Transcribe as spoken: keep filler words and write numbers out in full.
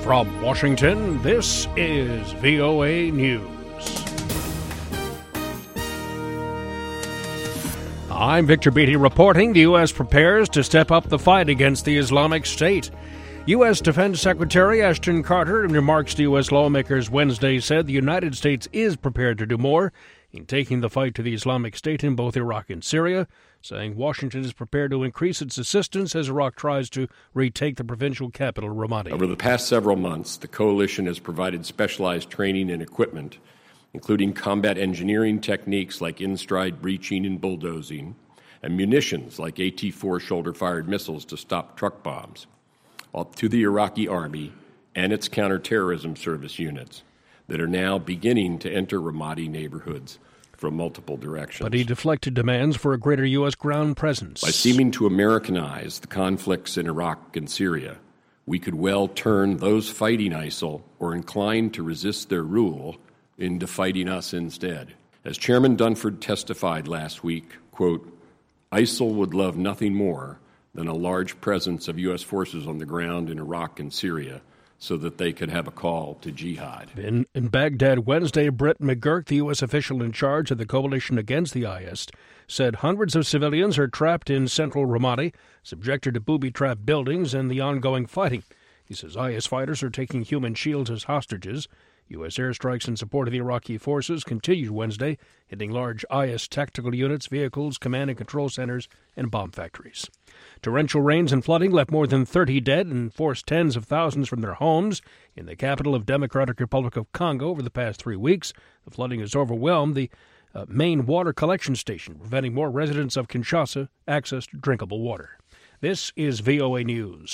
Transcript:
From Washington, this is V O A News. I'm Victor Beatty reporting the U S prepares to step up the fight against the Islamic State. U S. Defense Secretary Ashton Carter, in remarks to U S lawmakers Wednesday, said the United States is prepared to do more in taking the fight to the Islamic State in both Iraq and Syria, saying Washington is prepared to increase its assistance as Iraq tries to retake the provincial capital, Ramadi. Over the past several months, the coalition has provided specialized training and equipment, including combat engineering techniques like in-stride breaching and bulldozing, and munitions like A T four shoulder-fired missiles to stop truck bombs, all to the Iraqi army and its counterterrorism service units that are now beginning to enter Ramadi neighborhoods from multiple directions. But he deflected demands for a greater U S ground presence. By seeming to Americanize the conflicts in Iraq and Syria, we could well turn those fighting ISIL or inclined to resist their rule into fighting us instead. As Chairman Dunford testified last week, quote, ISIL would love nothing more than a large presence of U S forces on the ground in Iraq and Syria so that they could have a call to jihad. In, in Baghdad Wednesday, Brett McGurk, the U S official in charge of the coalition against the I S, said hundreds of civilians are trapped in central Ramadi, subjected to booby-trapped buildings and the ongoing fighting. He says I S fighters are taking human shields as hostages. U S airstrikes in support of the Iraqi forces continued Wednesday, hitting large I S tactical units, vehicles, command and control centers, and bomb factories. Torrential rains and flooding left more than thirty dead and forced tens of thousands from their homes in the capital of Democratic Republic of Congo over the past three weeks. The flooding has overwhelmed the uh, main water collection station, preventing more residents of Kinshasa access to drinkable water. This is V O A News.